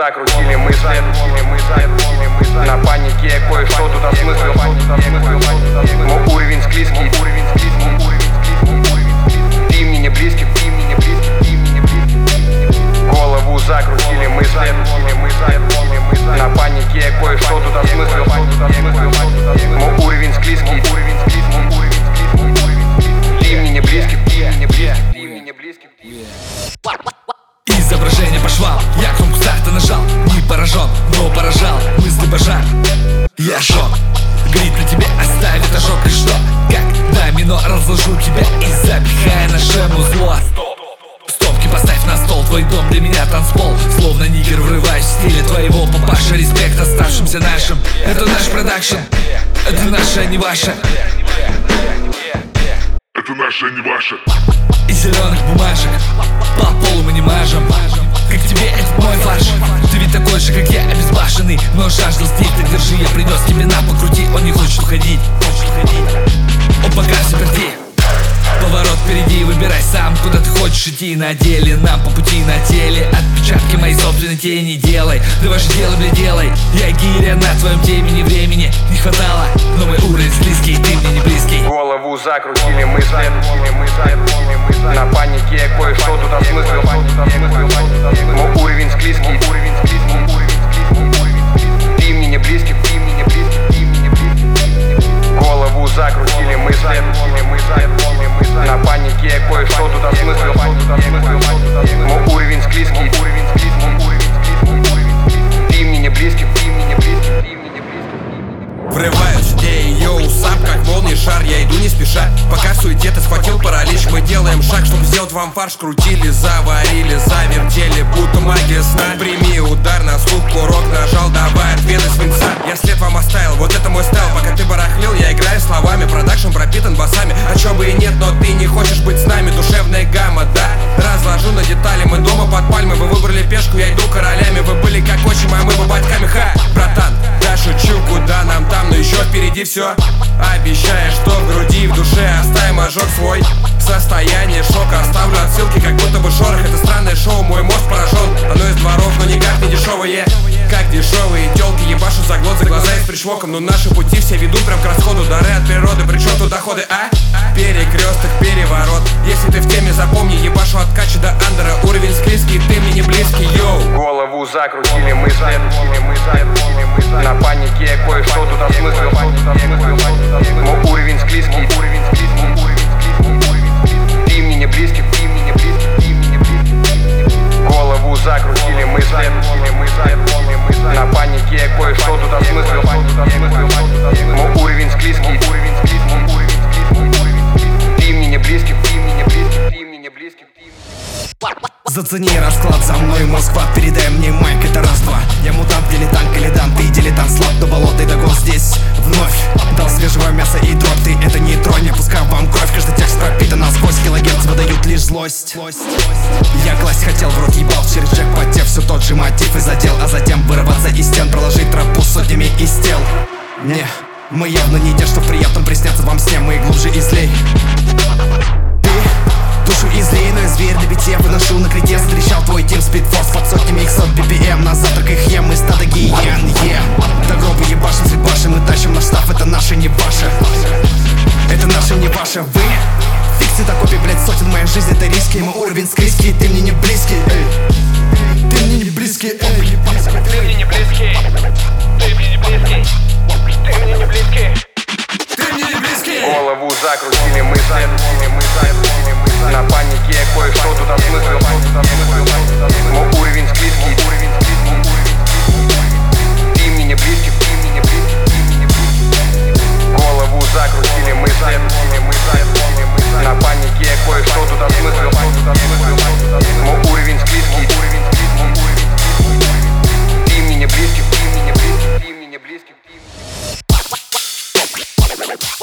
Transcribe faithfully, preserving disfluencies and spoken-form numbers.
закрутили мысли, на панике кое-что тут осмыслил. Мой уровень склизкий, ты мне не близкий, голову закрутили мысли, на панике кое-что тут осмыслил. Мой уровень склизкий, ты мне не близкий, ты мне не близкий. Изображение по швам, я кнопку старта нажал. Не поражен, но поражал, мысли пожар. Я шок, горит на тебе, оставит ожог. И что, как домино разложу тебя и запихая на шему зло. Стопки поставь на стол, твой дом для меня танцпол. Словно нигер врываюсь в стиле твоего папаша. Респект оставшимся нашим, это наш продакшн. Это наше, а не ваше. Это наше, а не ваше. Из зеленых бумажек по полу мы не мажем. Как тебе этот мой фарш? Ты ведь такой же, как я, обезбашенный, но жаждал стиль, так держи, я принес тебе на покрути. Он не хочет уходить, он пока заперти. Поворот впереди, выбирай сам, куда ты хочешь идти. На деле, нам по пути на теле. Отпечатки моей собственной тени делай. Давай же делай, бля, делай. Я гиря на твоем темени, времени не хватало, но мой уровень близкий, ты мне не близкий. Голову закрутили мысли, на панике кое-что тут осмыслил. Мой уровень склизкий, ты мне не близкий, голову закрутили мысли, на панике кое-что тут осмыслил. Мой уровень склизкий, ты мне не близкий, ты мне не близкий, ты мне не близкий. Врываюсь, эй, йоу, сап, как молния шар, я иду не спеша. Пока в суете ты схватил паралич, мы делаем шаг, чтобы сделать вам фарш. Крутили, заварили, завертели, будто магия сна. Прими удар на слух, курок нажал, давай ответы свинца. Я след вам оставил, вот это мой стайл. Пока ты барахлил, я играю словами. Продакшн пропитан басами, а чё бы и нет, но ты не хочешь быть с нами. Душевная гамма, да? Разложу на детали, мы дома под пальмой. Вы выбрали пешку, я иду королями. Вы были как отчим, а мы бабатками. Ха, братан, да шучу, куда нам там, но еще впереди все. Обещаешь, что в груди, в душе оставим ожог свой. Состояние шока, оставлю отсылки, как будто бы шорох. Это странное шоу, мой мозг поражен. Оно из дворов, но никак не дешевое. Как дешевые телки ебашут за глот, за глаза и с пришвоком. Но наши пути все ведут прям к расходу. Дары от природы, причем тут доходы, а? Перекресток, переворот. Если ты в теме, запомни, ебашу от кача до андера. Уровень склизкий, ты мне не близкий, йоу. Голову закрутили мысли, на панике кое-что тут осмыслил. Мой уровень склизкий, ты мне не близкий, ты мне не близкий. Голову закрутили мысли, на панике кое-что тут осмыслил. Мой уровень склизкий, ты мне не близкий, ты мне не близкий, ты мне не близкий. Зацени расклад, за мной Москва, передай мне майк, это раз-два. Я мутант, дилетант, каледант, ты дилетант, слаб до болота и до гол здесь вновь. Дал свежего мяса и дров, ты это не тронь, я пускаю вам кровь. Каждый текст пропитан насквозь, килогерц выдают лишь злость. Я класть хотел, в рот ебал, через джекпоте все тот же мотив и задел. А затем вырваться из стен, проложить тропу сотнями из тел. Не, мы явно не те, что в приятном приснятся вам сне, мы глубже и злей. Душу излей, но я зверь на бите выношу на крите. Встречал твой тим спидфорс под сотнями иксов би пи эм. На завтрак их ем, мы стадо гиен, е до гроба ебашим, светбашим, мы тащим наш став. Это наше, не ваше, это наше, не ваше. Вы фиксы до копий, блять, сотен. Моя жизнь это риски, мой уровень склизкий. Ты мне не близкий, эй. Ты мне не близкий, эй. Ты мне не близкий, ты мне не близкий, ты мне не близкий, Ты мне не близкий. голову закрутили мысли, на панике кое-что тут осмыслил. Мой уровень склизкий, ты мне не близкий, ты мне не близкий. Голову закрутили мысли, на панике кое-что тут осмыслил. Мой уровень склизкий, ты мне не близкий, ты мне не близкий, ты мне не близкий.